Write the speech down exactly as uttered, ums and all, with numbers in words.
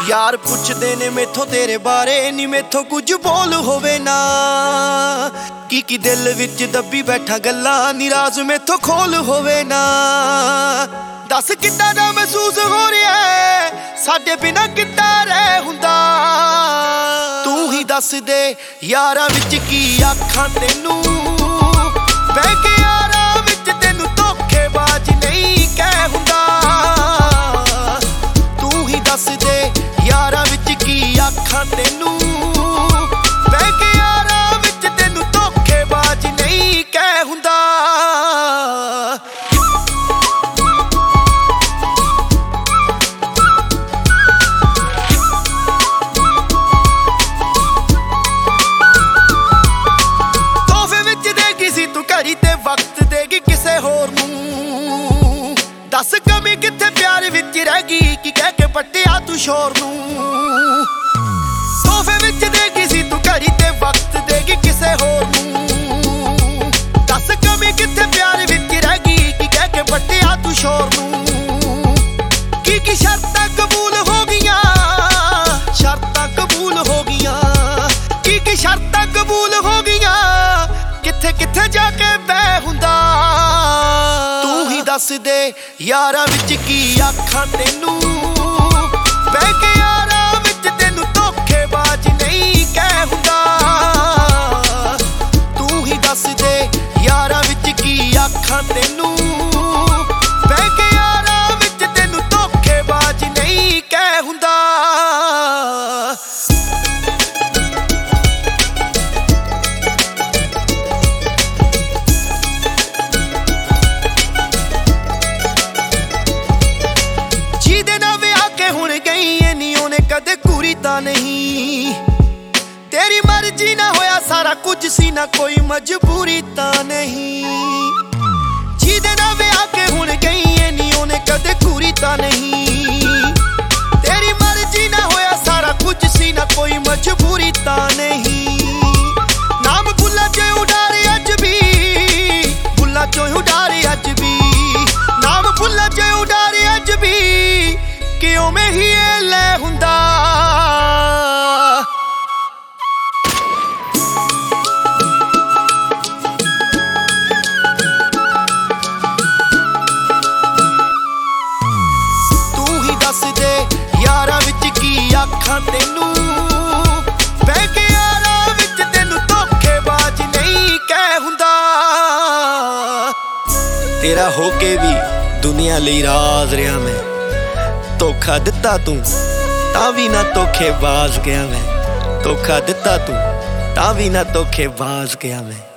यार पुछदे ने मेथों तेरे बारे नी मेथों कुछ बोल होवे ना की की दिल विच दबी बैठा गल्ला निराज मेथों खोल होवे ना दस किद्दां दा महसूस हो रहा है साडे बिना किद्दां रह हुंदा तू ही दस दे यारां विच की आखां तैनू बह के यारां विच तैनू धोखेबाज नहीं कह हुंदा तू ही दस दे यारां विच की आखां तैनू बह के यारां विच तैनू धोखेबाज नहीं कह हुंदा वक्त देगी किसे होर नूं दस कमी किथे प्यार विच रह गई कि कह के पट्टिया तू शोर नूं तोहफे विच देगी सी तू घड़ी ते वक्त देगी किसे होर नूं दस कमी किथे प्यार विच रह गई कि कह के पट्टिया तू शोर नूं की की शर्तां कबूल हो गईयां शर्तां कबूल हो गईयां की की शर्तां कबूल हो गईयां किथे किथे जाके बह हुंदा तू ही दस दे यारां विच की आखां तैनू बह के यारां विच तैनू धोखेबाज नहीं कह हुंदा तू ही दस दे यारां विच की आखां तैनू बह के यारां विच तैनू धोखेबाज नहीं कह हुंदा कदे घूरी तां नहीं तेरी मर्जी ना होया सारा कुछ सी ना कोई मजबूरी तां नहीं जिहदे नाल विआह के हुण गई ऐ नी ओने कदे घूरी तां नहीं तेरी मर्जी ना होया सारा कुछ सी ना कोई मजबूरी तां नहीं नाम बुल्ला च उडारे अज भी बुल्ला चो उडारे अज भी नाम बुल्ला च उडारे अज भी कि ओवें ही ले हुंदा तू ही दस दे यारां विच की आखां तैनू बह के यारां विच तैनू धोखेबाज नहीं कह हुंदा तेरा होके भी दुनिया लई राज रहा मैं धोखा दिता तू तां भी ना धोखेबाज गया मैं धोखा दिता तू तां भी ना धोखेबाज गया मैं।